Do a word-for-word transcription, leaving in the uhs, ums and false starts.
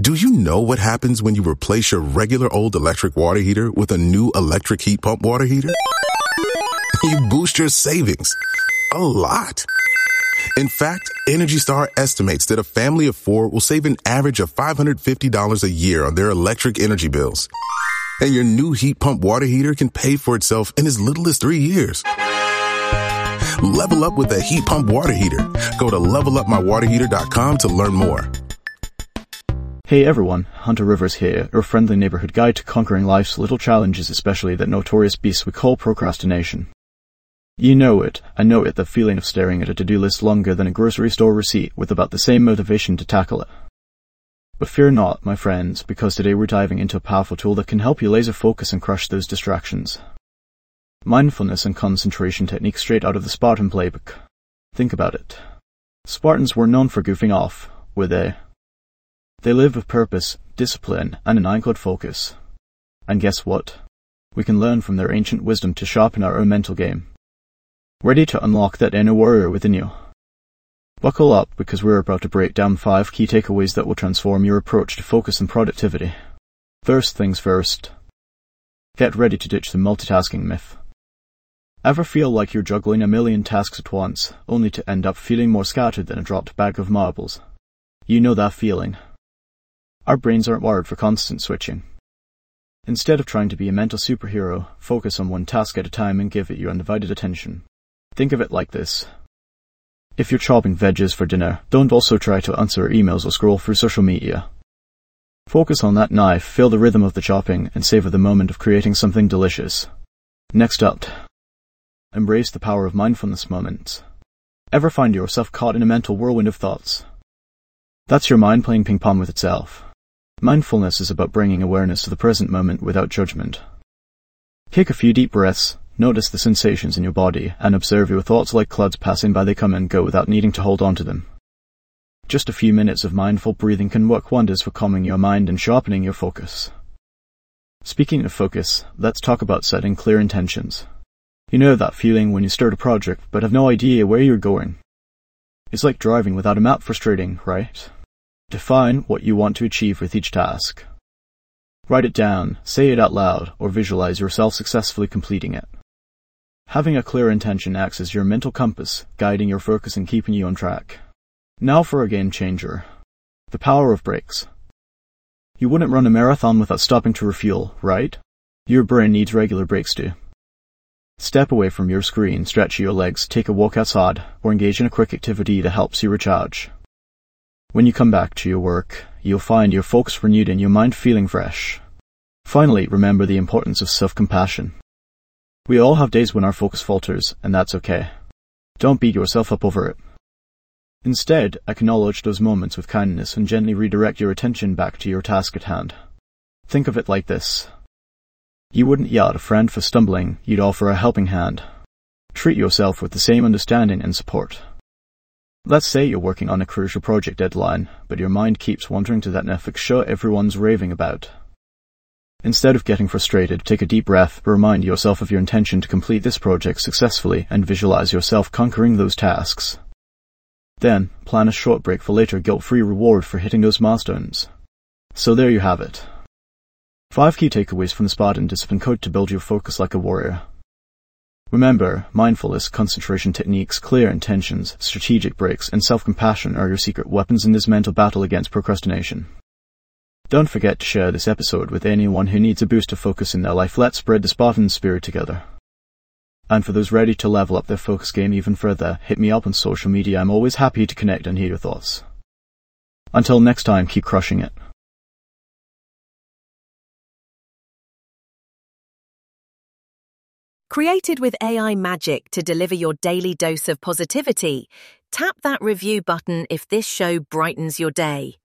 Do you know what happens when you replace your regular old electric water heater with a new electric heat pump water heater? You boost your savings a lot. In fact, Energy Star estimates that a family of four will save an average of five hundred fifty dollars a year on their electric energy bills. And your new heat pump water heater can pay for itself in as little as three years. Level up with a heat pump water heater. Go to level up my water heater dot com to learn more. Hey everyone, Hunter Rivers here, your friendly neighborhood guide to conquering life's little challenges, especially that notorious beast we call procrastination. You know it, I know it, the feeling of staring at a to-do list longer than a grocery store receipt with about the same motivation to tackle it. But fear not, my friends, because today we're diving into a powerful tool that can help you laser focus and crush those distractions. Mindfulness and concentration techniques straight out of the Spartan playbook. Think about it. Spartans were known for goofing off, were they? They lived with purpose, discipline, and an ironclad focus. And guess what? We can learn from their ancient wisdom to sharpen our own mental game. Ready to unlock that inner warrior within you? Buckle up, because we're about to break down five key takeaways that will transform your approach to focus and productivity. First things first. Get ready to ditch the multitasking myth. Ever feel like you're juggling a million tasks at once, only to end up feeling more scattered than a dropped bag of marbles? You know that feeling. Our brains aren't wired for constant switching. Instead of trying to be a mental superhero, focus on one task at a time and give it your undivided attention. Think of it like this. If you're chopping veggies for dinner, don't also try to answer emails or scroll through social media. Focus on that knife, feel the rhythm of the chopping, and savor the moment of creating something delicious. Next up, embrace the power of mindfulness moments. Ever find yourself caught in a mental whirlwind of thoughts? That's your mind playing ping pong with itself. Mindfulness is about bringing awareness to the present moment without judgment. Take a few deep breaths, notice the sensations in your body, and observe your thoughts like clouds passing by. They come and go without needing to hold on to them. Just a few minutes of mindful breathing can work wonders for calming your mind and sharpening your focus. Speaking of focus, let's talk about setting clear intentions. You know that feeling when you start a project but have no idea where you're going. It's like driving without a map, frustrating, right? Define what you want to achieve with each task. Write it down, say it out loud, or visualize yourself successfully completing it. Having a clear intention acts as your mental compass, guiding your focus and keeping you on track. Now for a game changer. The power of breaks. You wouldn't run a marathon without stopping to refuel, right? Your brain needs regular breaks too. Step away from your screen, stretch your legs, take a walk outside, or engage in a quick activity that helps you recharge. When you come back to your work, you'll find your focus renewed and your mind feeling fresh. Finally, remember the importance of self-compassion. We all have days when our focus falters, and that's okay. Don't beat yourself up over it. Instead, acknowledge those moments with kindness and gently redirect your attention back to your task at hand. Think of it like this. You wouldn't yell at a friend for stumbling, you'd offer a helping hand. Treat yourself with the same understanding and support. Let's say you're working on a crucial project deadline, but your mind keeps wandering to that Netflix show everyone's raving about. Instead of getting frustrated, take a deep breath, remind yourself of your intention to complete this project successfully, and visualize yourself conquering those tasks. Then, plan a short break for later, guilt-free reward for hitting those milestones. So there you have it. Five key takeaways from the Spartan Discipline Code to build your focus like a warrior. Remember, mindfulness, concentration techniques, clear intentions, strategic breaks, and self-compassion are your secret weapons in this mental battle against procrastination. Don't forget to share this episode with anyone who needs a boost of focus in their life. Let's spread the Spartan spirit together. And for those ready to level up their focus game even further, hit me up on social media. I'm always happy to connect and hear your thoughts. Until next time, keep crushing it. Created with A I magic to deliver your daily dose of positivity, tap that review button if this show brightens your day.